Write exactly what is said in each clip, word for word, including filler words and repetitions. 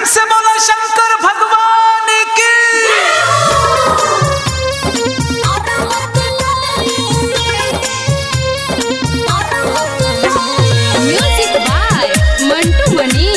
से बोलो शंकर भगवान की। Music by Mantu Mani.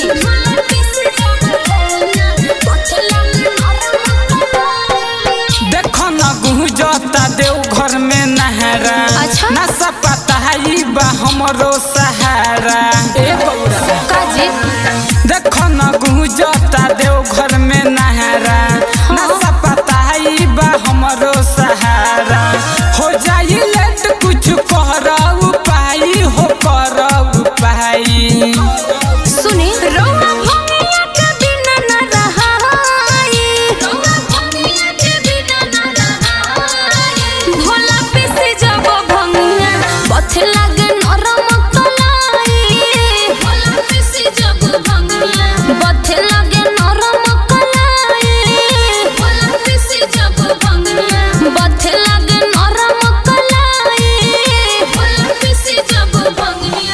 देखो न गुजता देवघर में नहरा। अच्छा? न सपता ही बा हमरो सहारा। ए बौरा काजी देखो न गुजता देवघर में नहरा। न सपता ही बा हमरो सहारा। हो जाई लेट कुछ कर उपाय हो कर उपाय। सुनी रोमा भंगिया के बिना न रहाई। रोमा भंगिया के बिना न रहाई। भोला पिसी जब भंगिया बथ लागे नरम कलाई। भोला पिसी जब भंगिया बथ लागे नरम कलाई। भोला पिसी जब भंगिया बथ लागे नरम कलाई। भोला पिसी जब भंगिया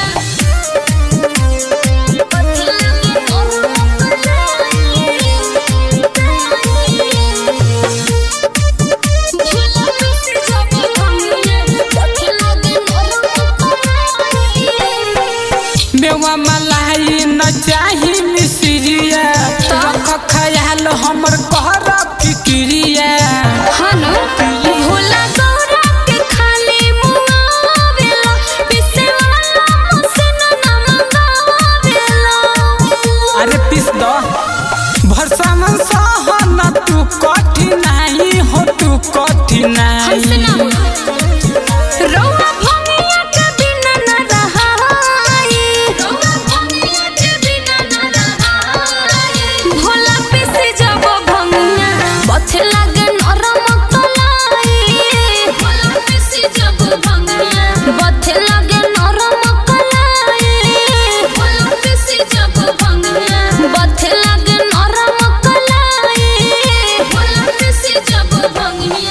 मेवा मलाई न चाही मिश्रिया। रख ख्याल हमर कहर फिक्रिया। हनु भोला गौरा के खाली मुआवेला। पिसे वाला मुसन न मंगावेला। अरे पिस दो भरसावन सहन तू कठिनाई हो तू कठिनाई। हमसे ना रोमा भंगिया के बिना न रहाई। रोमा भंगिया के बिना न रहाई। भोला पिसी जब भंगिया बथ लागे नरम कलाई। भोला पिसी जब भंगिया बथ लागे नरम कलाई। भोला पिसी जब भंगिया बथ लागे नरम कलाई। भोला पिसी जब भंगिया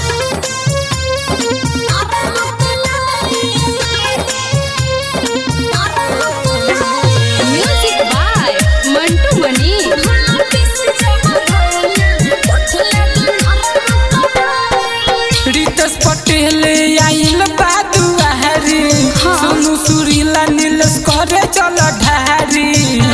म्यूजिक बाय मंटू मनी। रितेश पटेल आइल बादुआरी। सोनू सुरीला नीलेश करे चल ढारी।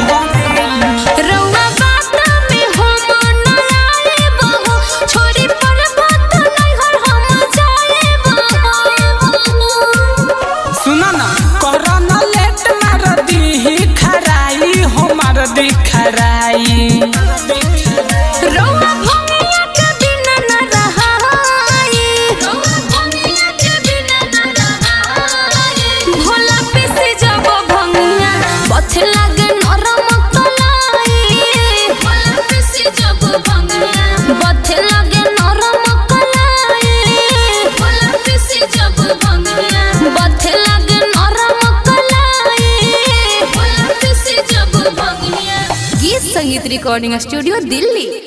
रउआ बात में हम न आएबो। छोरी पर्वत नैहर हम जाएबो। सुनो ना कर न लेट मार दी खराई हो मार दी खराई। रउआ भंगिया के बिना न रहाई। रउआ भंगिया के बिना न रहाई। भोला पिसी जब भंगिया बथ लागे नरम कलाई। भोला पिसी जब भंगिया बथ लागे नरम कलाई। भोला पिसी जब भंगिया बथ लागे नरम कलाई। भोला पिसी जब भंगिया। गीत संगीत रिकॉर्डिंग स्टूडियो दिल्ली।